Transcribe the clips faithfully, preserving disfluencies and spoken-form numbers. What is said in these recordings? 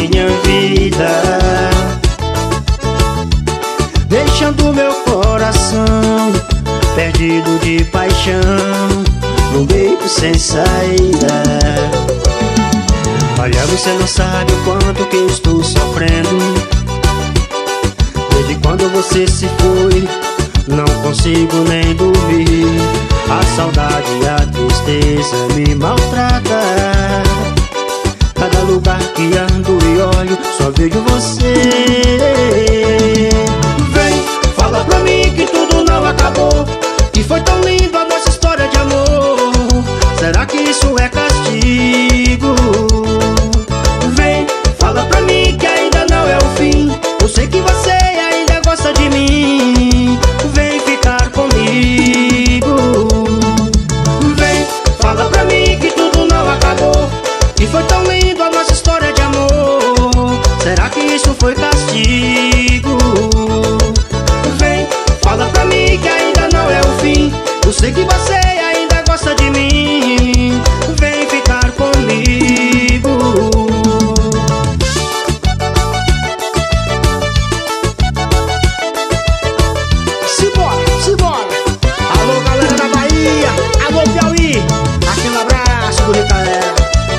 minha vida, deixando meu coração perdido de paixão, num beco sem saída. Olha, você não sabe o quanto que eu estou sofrendo. Desde quando você se foi, não consigo nem dormir. A saudade e a tristeza me maltrata. Cada lugar que ando e olho, só vejo você. Vem, fala pra mim que tudo não acabou, que foi tão lindo a nossa história de amor. Será que isso é castigo? Vem, fala pra mim que ainda não é o fim. Eu sei que você ainda gosta de mim. Vem ficar comigo. Vem, fala pra mim que tudo não acabou, que foi tão lindo a nossa história de amor. Será que isso foi castigo? Vem, fala pra mim que ainda não é o fim. Eu sei que você ainda gosta de mim. Vem ficar comigo. Simbora, simbora. Alô, galera da Bahia, alô, Piauí, aquele abraço do galera.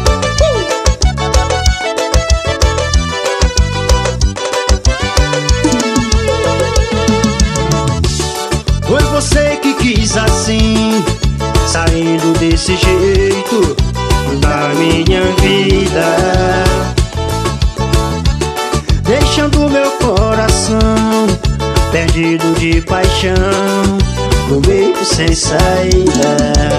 Foi você que quis assim, saindo desse jeito da minha vida, deixando meu coração perdido de paixão, no beco sem saída.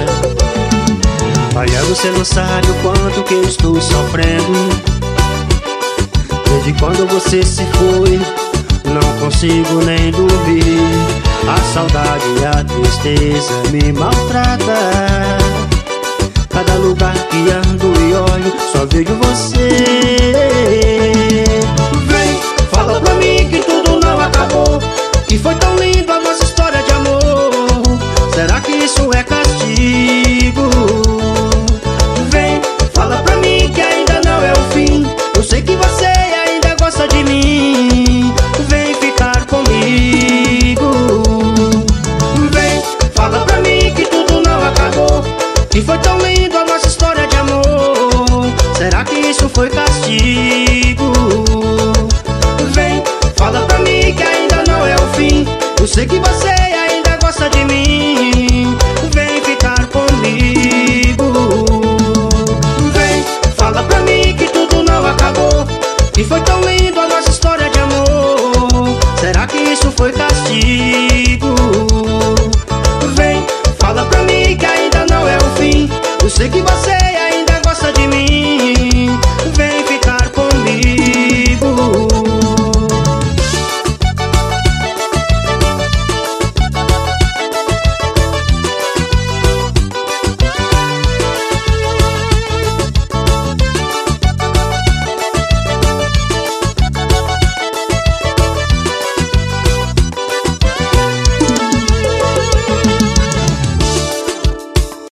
Olha, você não sabe o quanto que eu estou sofrendo. Desde quando você se foi, não consigo nem dormir. A saudade e a tristeza me maltrata. Cada lugar que ando e olho, só vejo você. Vem, fala pra mim que tudo não acabou, que foi tão lindo a nossa história de amor. Será que isso é castigo? Vem, fala pra mim que ainda não é o fim. Eu sei que você ainda gosta de mim. Vem ficar comigo. Vem, fala pra mim que tudo não acabou, que foi tão lindo a nossa história de amor. Será que isso foi castigo? Vem, fala pra mim que ainda não é o fim. Eu sei que você ainda gosta de mim. Vem ficar comigo. Vem, fala pra mim que tudo não acabou, que foi tão lindo a nossa história de amor. Será que isso foi castigo?